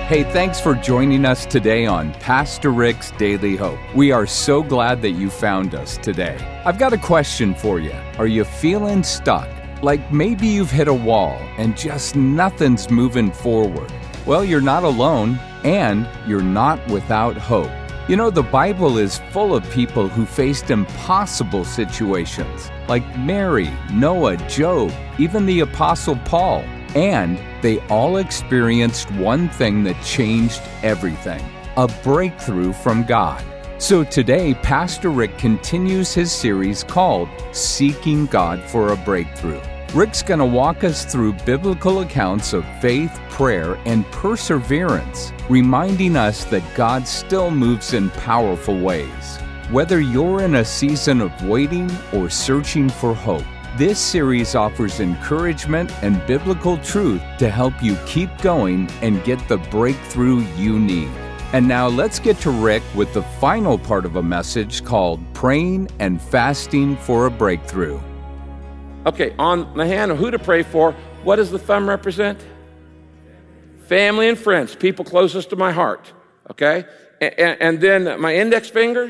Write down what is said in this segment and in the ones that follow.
Hey, thanks for joining us today on Pastor Rick's Daily Hope. We are so glad that you found us today. I've got a question for you. Are you feeling stuck? Like maybe you've hit a wall and just nothing's moving forward. Well, you're not alone, and you're not without hope. You know, the Bible is full of people who faced impossible situations, like Mary, Noah, Job, even the Apostle Paul. And they all experienced one thing that changed everything: a breakthrough from God. So today, Pastor Rick continues his series called Seeking God for a Breakthrough. Rick's going to walk us through biblical accounts of faith, prayer, and perseverance, reminding us that God still moves in powerful ways. Whether you're in a season of waiting or searching for hope, this series offers encouragement and biblical truth to help you keep going and get the breakthrough you need. And now let's get to Rick with the final part of a message called Praying and Fasting for a Breakthrough. Okay, on the hand of who to pray for, what does the thumb represent? Family and friends, people closest to my heart, okay? And then my index finger,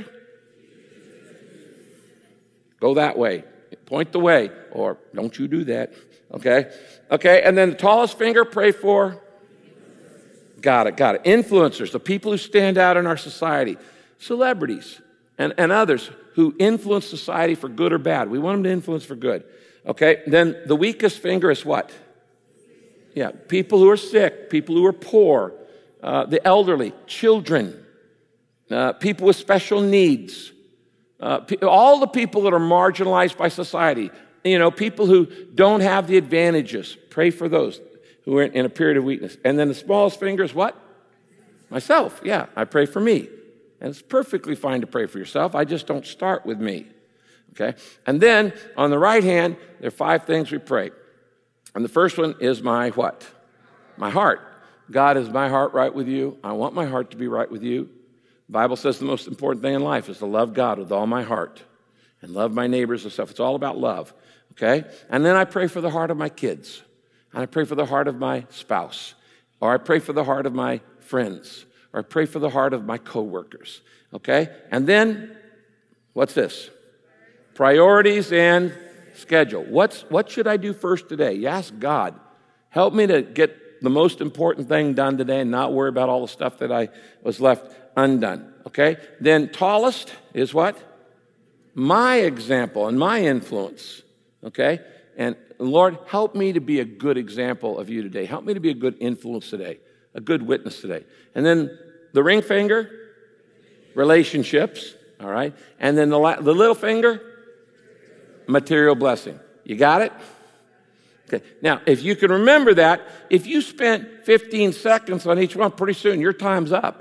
go that way. Point the way, or don't you do that, okay? Okay, and then the tallest finger, pray for? Got it. Influencers, the people who stand out in our society, celebrities, and others who influence society for good or bad. We want them to influence for good, okay? Then the weakest finger is what? Yeah, people who are sick, people who are poor, the elderly, children, people with special needs, all the people that are marginalized by society, people who don't have the advantages. Pray for those who are in a period of weakness. And then the smallest finger is what? Myself. Yeah, I pray for me. And it's perfectly fine to pray for yourself. I just don't start with me. Okay? And then on the right hand, there are 5 things we pray. And the first one is my what? My heart. God, is my heart right with you? I want my heart to be right with you. The Bible says the most important thing in life is to love God with all my heart and love my neighbors and stuff. It's all about love, okay? And then I pray for the heart of my kids, and I pray for the heart of my spouse, or I pray for the heart of my friends, or I pray for the heart of my coworkers, okay? And then, what's this? Priorities and schedule. What should I do first today? You ask God, help me to get the most important thing done today and not worry about all the stuff that I was left undone, okay? Then tallest is what? My example and my influence, okay? And Lord, help me to be a good example of you today. Help me to be a good influence today, a good witness today. And then the ring finger, relationships, all right? And then the little finger, material blessing. You got it? Okay. Now, if you can remember that, if you spent 15 seconds on each one, pretty soon your time's up.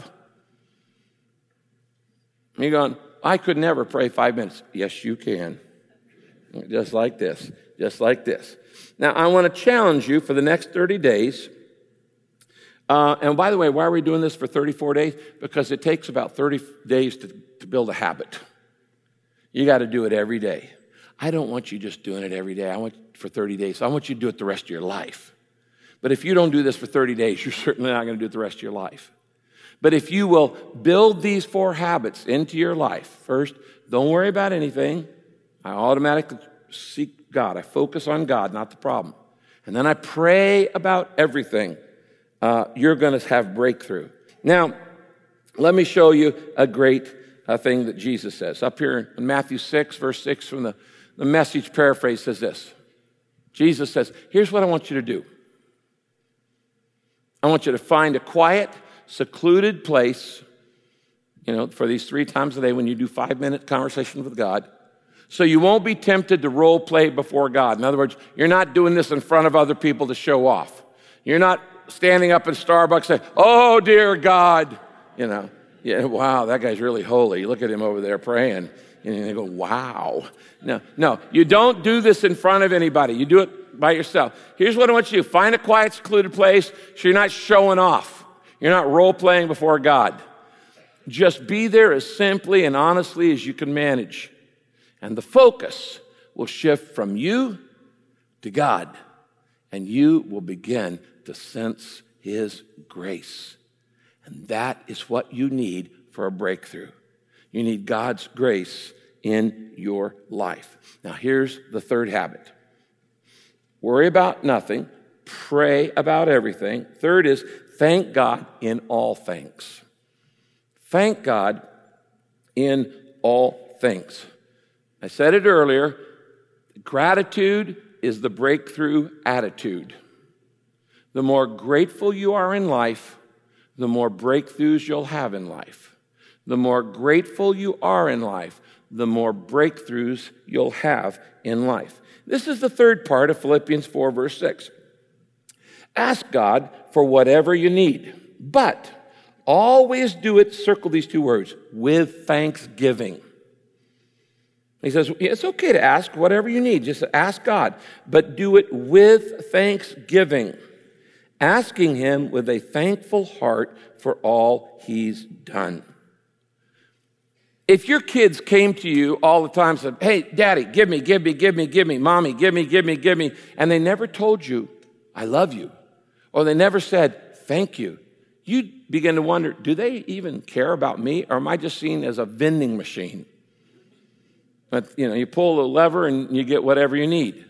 You're going, I could never pray 5 minutes. Yes, you can. Just like this. Just like this. Now, I want to challenge you for the next 30 days. And by the way, why are we doing this for 34 days? Because it takes about 30 days to build a habit. You got to do it every day. I don't want you just doing it every day. I want for 30 days. I want you to do it the rest of your life. But if you don't do this for 30 days, you're certainly not going to do it the rest of your life. But if you will build these 4 habits into your life, first, don't worry about anything. I automatically seek God. I focus on God, not the problem. And then I pray about everything. You're going to have breakthrough. Now, let me show you a great thing that Jesus says. Up here in Matthew 6, verse 6 from the Message paraphrase says this. Jesus says, here's what I want you to do. I want you to find a quiet, secluded place, for these 3 times a day when you do 5-minute conversations with God, so you won't be tempted to role play before God. In other words, you're not doing this in front of other people to show off. You're not standing up in Starbucks saying, oh, dear God, wow, that guy's really holy. You look at him over there praying, and you go, wow. No, you don't do this in front of anybody. You do it by yourself. Here's what I want you to do. Find a quiet, secluded place so you're not showing off. You're not role-playing before God. Just be there as simply and honestly as you can manage. And the focus will shift from you to God. And you will begin to sense His grace. And that is what you need for a breakthrough. You need God's grace in your life. Now, here's the third habit. Worry about nothing. Pray about everything. Third is thank God in all things. Thank God in all things. I said it earlier. Gratitude is the breakthrough attitude. The more grateful you are in life, the more breakthroughs you'll have in life. The more grateful you are in life, the more breakthroughs you'll have in life. This is the third part of Philippians 4, verse 6. Ask God for whatever you need, but always do it, circle these two words, with thanksgiving. He says, it's okay to ask whatever you need. Just ask God, but do it with thanksgiving, asking Him with a thankful heart for all He's done. If your kids came to you all the time and said, hey, Daddy, give me, Mommy, give me, and they never told you, I love you, or they never said, thank you, you'd begin to wonder, do they even care about me, or am I just seen as a vending machine? But, you pull the lever and you get whatever you need.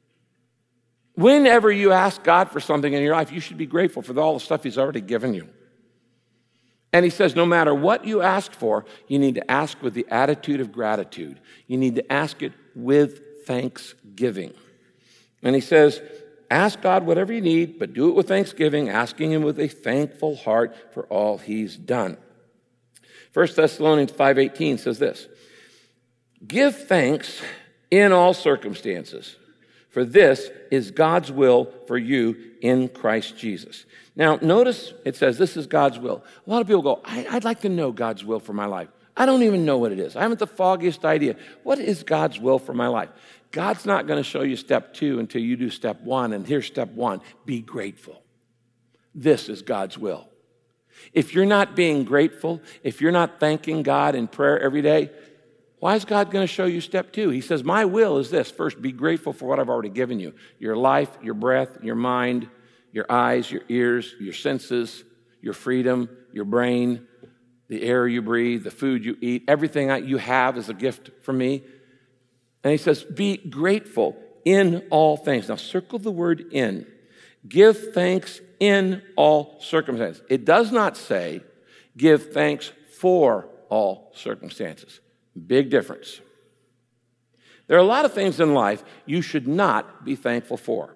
Whenever you ask God for something in your life, you should be grateful for all the stuff He's already given you. And He says, no matter what you ask for, you need to ask with the attitude of gratitude. You need to ask it with thanksgiving. And He says, ask God whatever you need, but do it with thanksgiving, asking Him with a thankful heart for all He's done. 1 Thessalonians 5:18 says this, give thanks in all circumstances, for this is God's will for you in Christ Jesus. Now, notice it says this is God's will. A lot of people go, I'd like to know God's will for my life. I don't even know what it is. I haven't the foggiest idea. What is God's will for my life? God's not going to show you step 2 until you do step 1. And here's step 1. Be grateful. This is God's will. If you're not being grateful, if you're not thanking God in prayer every day, why is God going to show you step 2? He says, my will is this. First, be grateful for what I've already given you. Your life, your breath, your mind, your eyes, your ears, your senses, your freedom, your brain, the air you breathe, the food you eat, everything you have is a gift from me. And He says, be grateful in all things. Now, circle the word in. Give thanks in all circumstances. It does not say, give thanks for all circumstances. Big difference. There are a lot of things in life you should not be thankful for.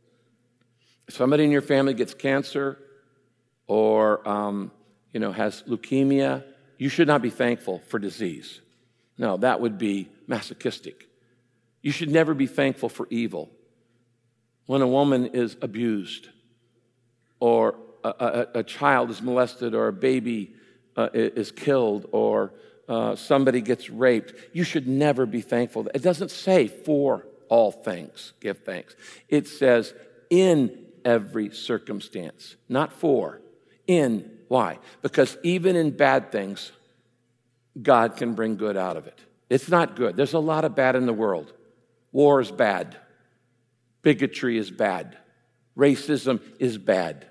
If somebody in your family gets cancer or has leukemia, you should not be thankful for disease. No, that would be masochistic. You should never be thankful for evil. When a woman is abused or a child is molested or a baby is killed or somebody gets raped, you should never be thankful. It doesn't say for all things, give thanks. It says in every circumstance, not for, in. Why? Because even in bad things, God can bring good out of it. It's not good. There's a lot of bad in the world. War is bad. Bigotry is bad. Racism is bad.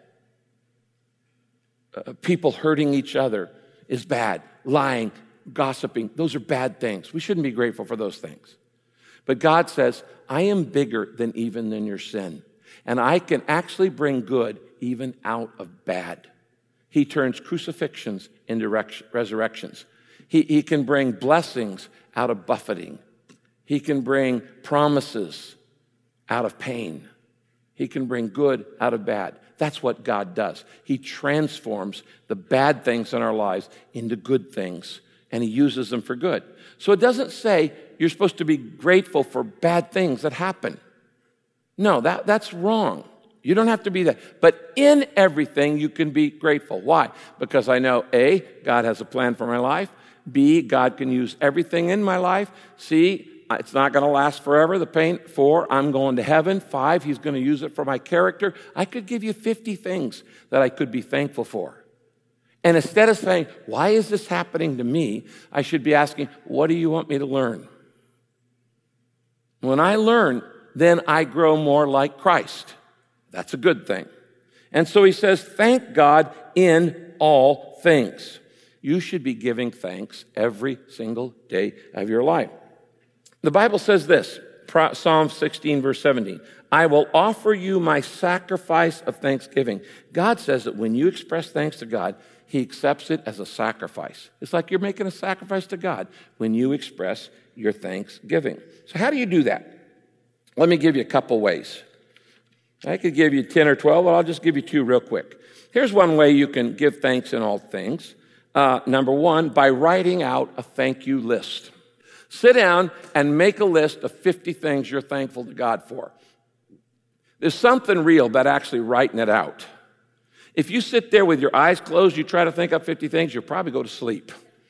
People hurting each other is bad. Lying, gossiping, those are bad things. We shouldn't be grateful for those things. But God says, I am bigger than your sin. And I can actually bring good even out of bad. He turns crucifixions into resurrections. He can bring blessings out of buffeting. He can bring promises out of pain. He can bring good out of bad. That's what God does. He transforms the bad things in our lives into good things, and He uses them for good. So it doesn't say you're supposed to be grateful for bad things that happen. No, that's wrong. You don't have to be that. But in everything, you can be grateful. Why? Because I know, A, God has a plan for my life. B, God can use everything in my life. C, it's not going to last forever, the pain. 4, I'm going to heaven. 5, He's going to use it for my character. I could give you 50 things that I could be thankful for. And instead of saying, why is this happening to me? I should be asking, what do you want me to learn? When I learn, then I grow more like Christ. That's a good thing. And so He says, thank God in all things. You should be giving thanks every single day of your life. The Bible says this, Psalm 16, verse 17, I will offer you my sacrifice of thanksgiving. God says that when you express thanks to God, he accepts it as a sacrifice. It's like you're making a sacrifice to God when you express your thanksgiving. So how do you do that? Let me give you a couple ways. I could give you 10 or 12, but I'll just give you 2 real quick. Here's one way you can give thanks in all things. Number 1, by writing out a thank you list. Sit down and make a list of 50 things you're thankful to God for. There's something real about actually writing it out. If you sit there with your eyes closed, you try to think up 50 things, you'll probably go to sleep.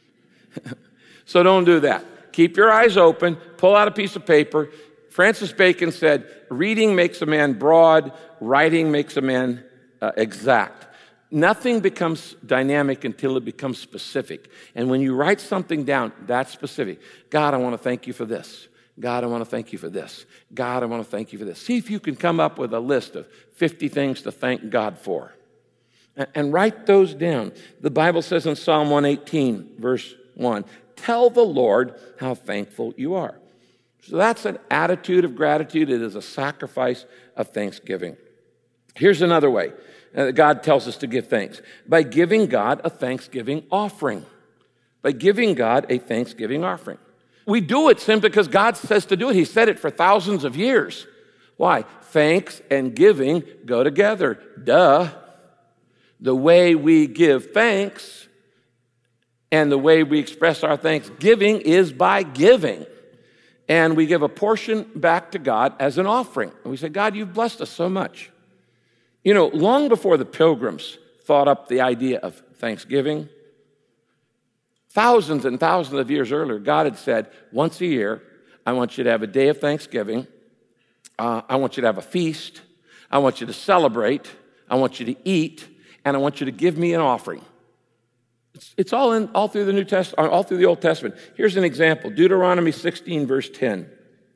So don't do that. Keep your eyes open, pull out a piece of paper. Francis Bacon said, reading makes a man broad, writing makes a man exact. Nothing becomes dynamic until it becomes specific. And when you write something down, that's specific. God, I want to thank you for this. God, I want to thank you for this. God, I want to thank you for this. See if you can come up with a list of 50 things to thank God for. And write those down. The Bible says in Psalm 118, verse 1, tell the Lord how thankful you are. So that's an attitude of gratitude. It is a sacrifice of thanksgiving. Here's another way God tells us to give thanks. By giving God a thanksgiving offering. By giving God a thanksgiving offering. We do it simply because God says to do it. He said it for thousands of years. Why? Thanks and giving go together. Duh. The way we give thanks and the way we express our thanksgiving is by giving. And we give a portion back to God as an offering. And we say, God, you've blessed us so much. You know, long before the Pilgrims thought up the idea of Thanksgiving, thousands and thousands of years earlier, God had said, once a year, I want you to have a day of Thanksgiving. I want you to have a feast. I want you to celebrate. I want you to eat. And I want you to give me an offering. It's all through the New Testament, all through the Old Testament. Here's an example. Deuteronomy 16, verse 10.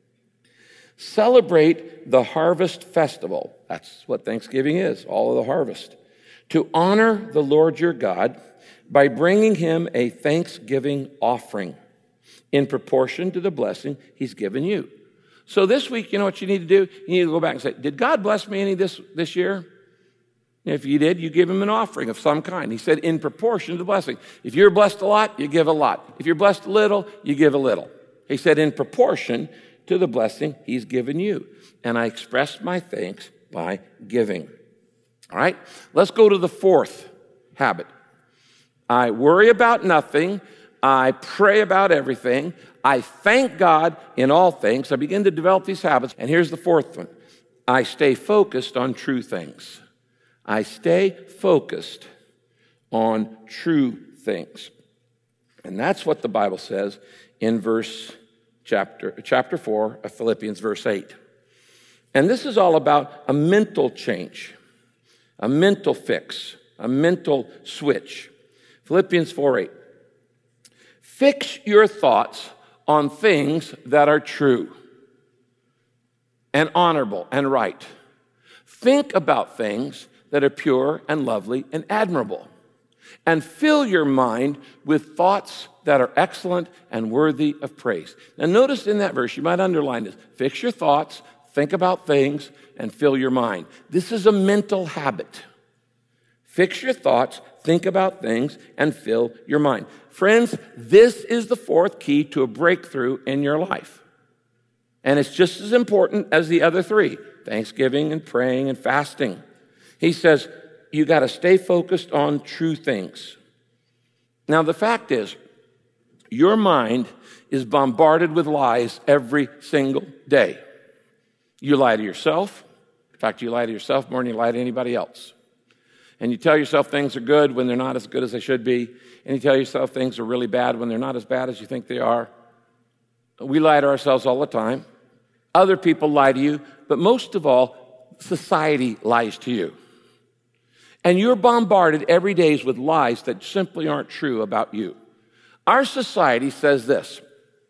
Celebrate the harvest festival. That's what Thanksgiving is, all of the harvest. To honor the Lord your God by bringing him a thanksgiving offering in proportion to the blessing he's given you. So this week, you know what you need to do? You need to go back and say, did God bless me any this year? If you did, you give him an offering of some kind. He said, in proportion to the blessing. If you're blessed a lot, you give a lot. If you're blessed a little, you give a little. He said, in proportion to the blessing he's given you. And I express my thanks by giving. All right, let's go to the 4th habit. I worry about nothing. I pray about everything. I thank God in all things. I begin to develop these habits. And here's the 4th one. I stay focused on true things. I stay focused on true things. And that's what the Bible says in chapter 4 of Philippians, verse 8. And this is all about a mental change, a mental fix, a mental switch. Philippians 4:8. Fix your thoughts on things that are true and honorable and right. Think about things that are pure and lovely and admirable. And fill your mind with thoughts that are excellent and worthy of praise. Now notice in that verse, you might underline this. Fix your thoughts, think about things, and fill your mind. This is a mental habit. Fix your thoughts, think about things, and fill your mind. Friends, this is the 4th key to a breakthrough in your life. And it's just as important as the other 3, thanksgiving and praying and fasting. He says, you got to stay focused on true things. Now, the fact is, your mind is bombarded with lies every single day. You lie to yourself. In fact, you lie to yourself more than you lie to anybody else. And you tell yourself things are good when they're not as good as they should be. And you tell yourself things are really bad when they're not as bad as you think they are. We lie to ourselves all the time. Other people lie to you. But most of all, society lies to you. And you're bombarded every day with lies that simply aren't true about you. Our society says this: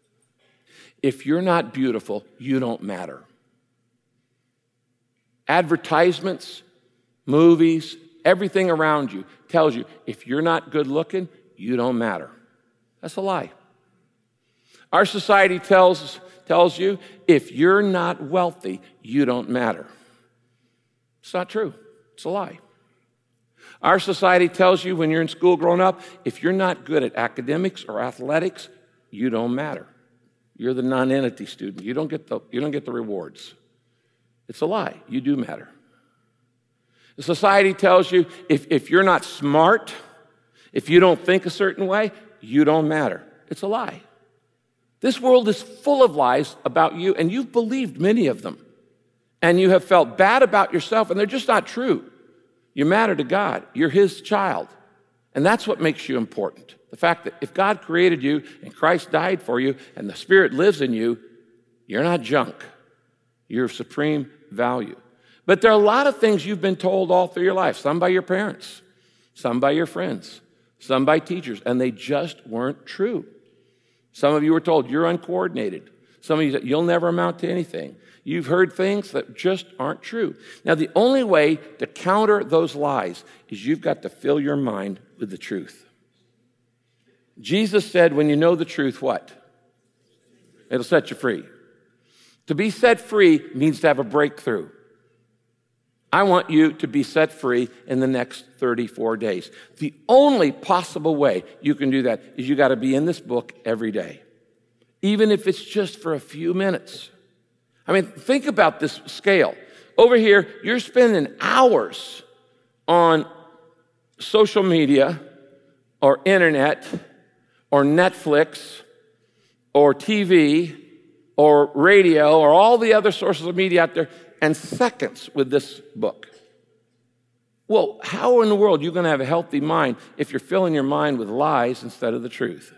if you're not beautiful, you don't matter. Advertisements, movies, everything around you tells you if you're not good looking, you don't matter. That's a lie. Our society tells you if you're not wealthy, you don't matter. It's not true. It's a lie. Our society tells you when you're in school growing up, if you're not good at academics or athletics, you don't matter. You're the non-entity student. You don't get the rewards. It's a lie. You do matter. The society tells you if you're not smart, if you don't think a certain way, you don't matter. It's a lie. This world is full of lies about you, and you've believed many of them. And you have felt bad about yourself, and they're just not true. You matter to God. You're His child. And that's what makes you important. The fact that if God created you and Christ died for you and the Spirit lives in you, you're not junk. You're of supreme value. But there are a lot of things you've been told all through your life, some by your parents, some by your friends, some by teachers, and they just weren't true. Some of you were told you're uncoordinated. Some of you said you'll never amount to anything. You've heard things that just aren't true. Now, the only way to counter those lies is you've got to fill your mind with the truth. Jesus said, when you know the truth, what? It'll set you free. To be set free means to have a breakthrough. I want you to be set free in the next 34 days. The only possible way you can do that is you got to be in this book every day, even if it's just for a few minutes. I mean, think about this scale. Over here, you're spending hours on social media or internet or Netflix or TV or radio or all the other sources of media out there, and seconds with this book. Well, how in the world are you going to have a healthy mind if you're filling your mind with lies instead of the truth?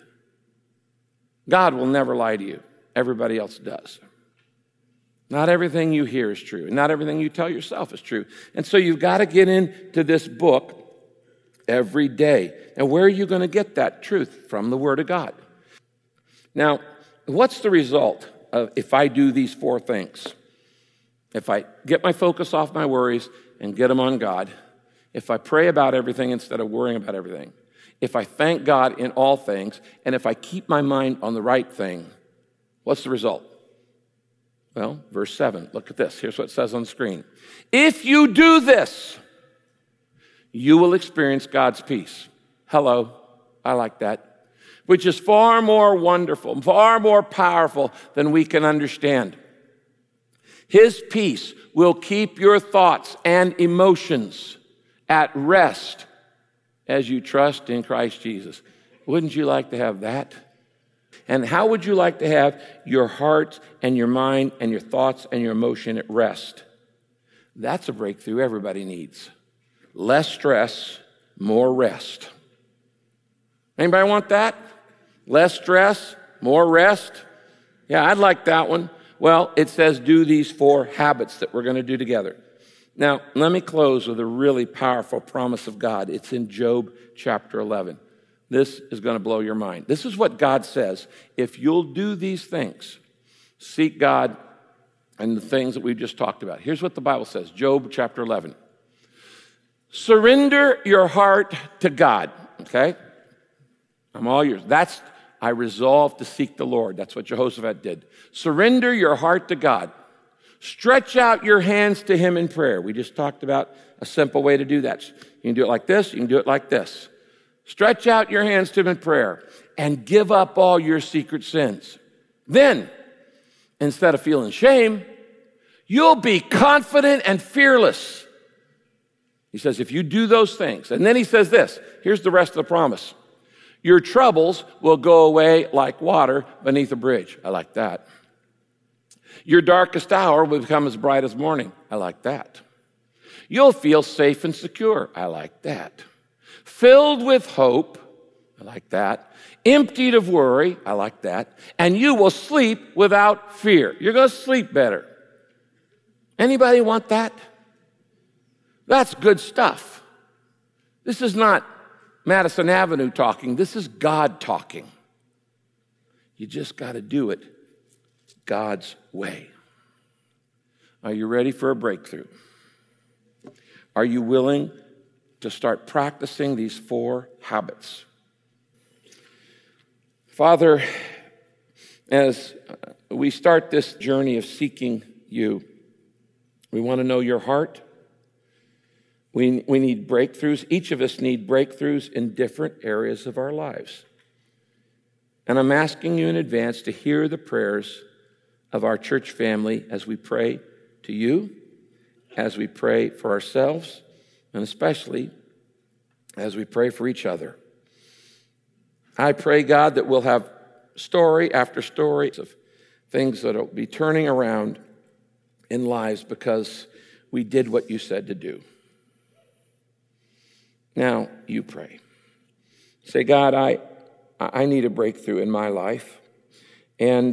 God will never lie to you. Everybody else does. Not everything you hear is true, and not everything you tell yourself is true. And so you've got to get into this book every day. And where are you going to get that truth? From the Word of God. Now, what's the result of if I do these four things? If I get my focus off my worries and get them on God, if I pray about everything instead of worrying about everything, if I thank God in all things, and if I keep my mind on the right thing, what's the result? Well, verse 7, look at this. Here's what it says on the screen. If you do this, you will experience God's peace. Hello, I like that. Which is far more wonderful, far more powerful than we can understand. His peace will keep your thoughts and emotions at rest as you trust in Christ Jesus. Wouldn't you like to have that? And how would you like to have your heart and your mind and your thoughts and your emotion at rest? That's a breakthrough everybody needs. Less stress, more rest. Anybody want that? Less stress, more rest? Yeah, I'd like that one. Well, it says do these 4 habits that we're going to do together. Now, let me close with a really powerful promise of God. It's in Job chapter 11. This is going to blow your mind. This is what God says. If you'll do these things, seek God and the things that we've just talked about. Here's what the Bible says, Job chapter 11. Surrender your heart to God, okay? I'm all yours. I resolve to seek the Lord. That's what Jehoshaphat did. Surrender your heart to God. Stretch out your hands to Him in prayer. We just talked about a simple way to do that. You can do it like this. You can do it like this. Stretch out your hands to Him in prayer and give up all your secret sins. Then, instead of feeling shame, you'll be confident and fearless. He says, if you do those things, and then he says this, here's the rest of the promise. Your troubles will go away like water beneath a bridge. I like that. Your darkest hour will become as bright as morning. I like that. You'll feel safe and secure. I like that. Filled with hope. I like that. Emptied of worry. I like that. And you will sleep without fear. You're going to sleep better. Anybody want that? That's good stuff. This is not Madison Avenue talking. This is God talking. You just got to do it God's way. Are you ready for a breakthrough? Are you willing to start practicing these 4 habits. Father, as we start this journey of seeking you, we want to know your heart. We need breakthroughs. Each of us need breakthroughs in different areas of our lives. And I'm asking you in advance to hear the prayers of our church family as we pray to you, as we pray for ourselves, and especially as we pray for each other. I pray, God, that we'll have story after story of things that will be turning around in lives because we did what you said to do. Now, you pray. Say, God, I need a breakthrough in my life, and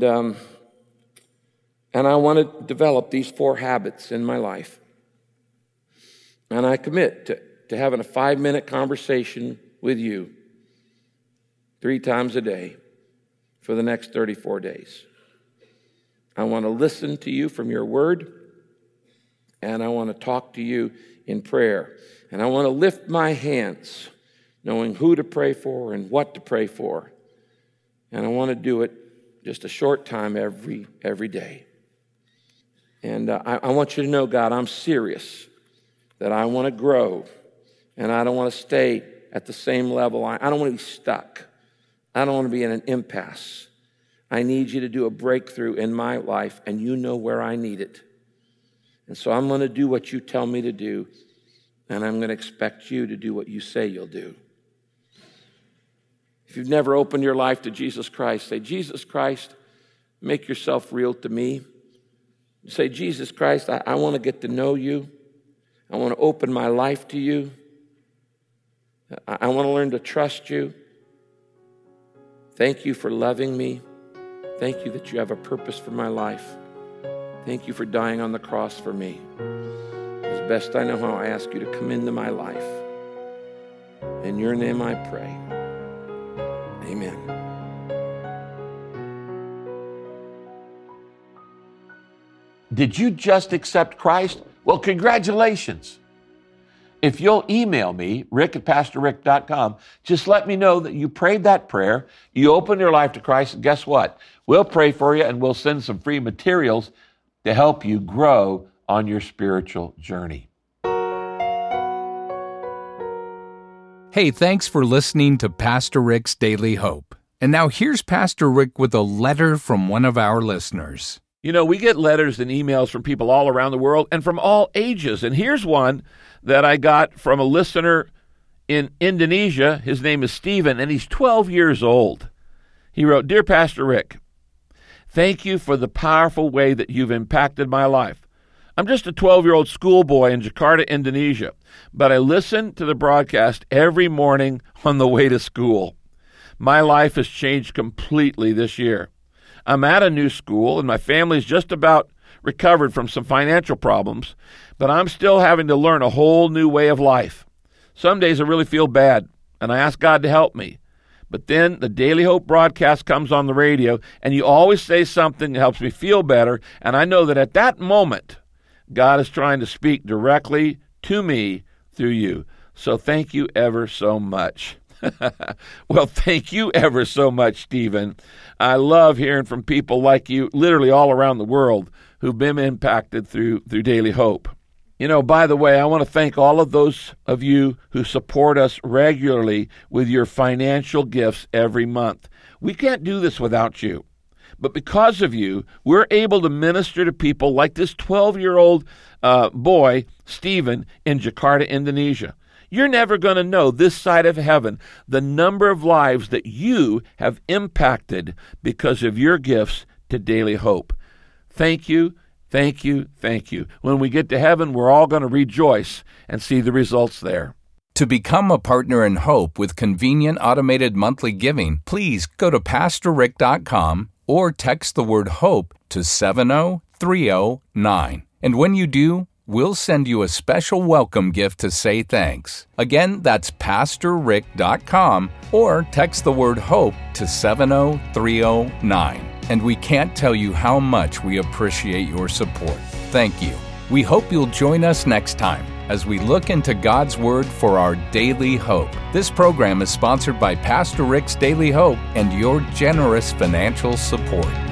I want to develop these 4 habits in my life. And I commit to having a 5-minute conversation with you 3 times a day for the next 34 days. I want to listen to you from your word, and I want to talk to you in prayer. And I want to lift my hands, knowing who to pray for and what to pray for. And I want to do it just a short time every day. And I want you to know, God, I'm serious, that I want to grow, and I don't want to stay at the same level. I don't want to be stuck. I don't want to be in an impasse. I need you to do a breakthrough in my life, and you know where I need it. And so I'm going to do what you tell me to do, and I'm going to expect you to do what you say you'll do. If you've never opened your life to Jesus Christ, say, Jesus Christ, make yourself real to me. Say, Jesus Christ, I want to get to know you. I want to open my life to you. I want to learn to trust you. Thank you for loving me. Thank you that you have a purpose for my life. Thank you for dying on the cross for me. As best I know how, I ask you to come into my life. In your name I pray. Amen. Did you just accept Christ? Well, congratulations. If you'll email me, rick@pastorrick.com, just let me know that you prayed that prayer, you opened your life to Christ, and guess what? We'll pray for you, and we'll send some free materials to help you grow on your spiritual journey. Hey, thanks for listening to Pastor Rick's Daily Hope. And now here's Pastor Rick with a letter from one of our listeners. You know, we get letters and emails from people all around the world and from all ages. And here's one that I got from a listener in Indonesia. His name is Stephen, and he's 12 years old. He wrote, Dear Pastor Rick, thank you for the powerful way that you've impacted my life. I'm just a 12-year-old schoolboy in Jakarta, Indonesia, but I listen to the broadcast every morning on the way to school. My life has changed completely this year. I'm at a new school, and my family's just about recovered from some financial problems, but I'm still having to learn a whole new way of life. Some days I really feel bad, and I ask God to help me. But then the Daily Hope broadcast comes on the radio, and you always say something that helps me feel better, and I know that at that moment, God is trying to speak directly to me through you. So thank you ever so much. Well, thank you ever so much, Stephen. I love hearing from people like you, literally all around the world, who've been impacted through Daily Hope. You know, by the way, I want to thank all of those of you who support us regularly with your financial gifts every month. We can't do this without you. But because of you, we're able to minister to people like this 12-year-old boy, Stephen, in Jakarta, Indonesia. You're never going to know this side of heaven the number of lives that you have impacted because of your gifts to Daily Hope. Thank you, thank you, thank you. When we get to heaven, we're all going to rejoice and see the results there. To become a partner in Hope with convenient automated monthly giving, please go to PastorRick.com or text the word HOPE to 70309. And when you do, we'll send you a special welcome gift to say thanks. Again, that's PastorRick.com or text the word HOPE to 70309. And we can't tell you how much we appreciate your support. Thank you. We hope you'll join us next time. as we look into God's Word for our daily hope. This program is sponsored by Pastor Rick's Daily Hope and your generous financial support.